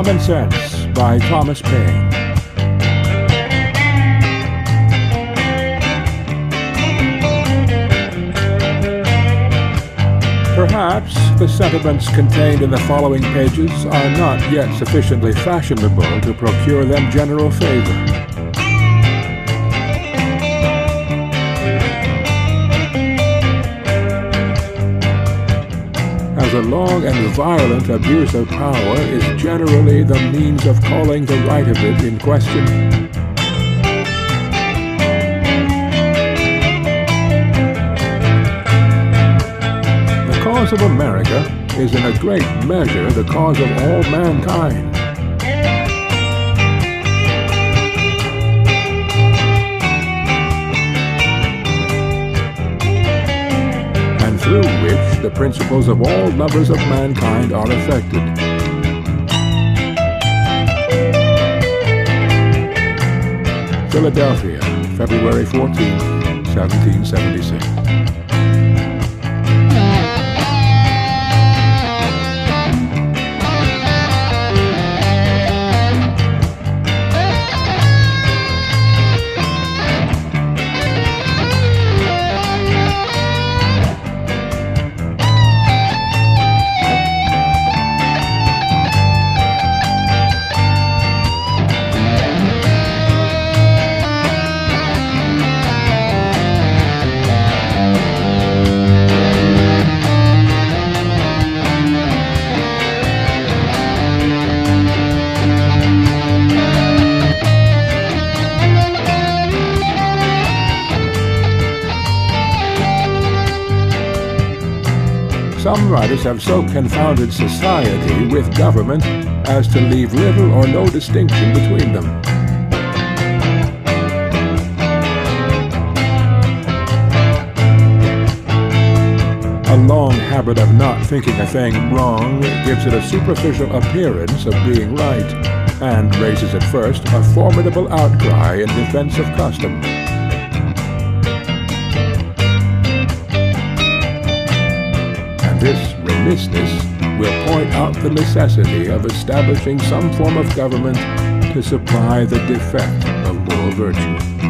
Common Sense by Thomas Paine. Perhaps the sentiments contained in the following pages are not yet sufficiently fashionable to procure them general favor. As a long and violent abuse of power is generally the means of calling the right of it in question, the cause of America is in a great measure the cause of all mankind. And through which the principles of all lovers of mankind are affected. Philadelphia, February 14, 1776. Some writers have so confounded society with government as to leave little or no distinction between them. A long habit of not thinking a thing wrong gives it a superficial appearance of being right, and raises at first a formidable outcry in defense of custom. This remissness will point out the necessity of establishing some form of government to supply the defect of moral virtue.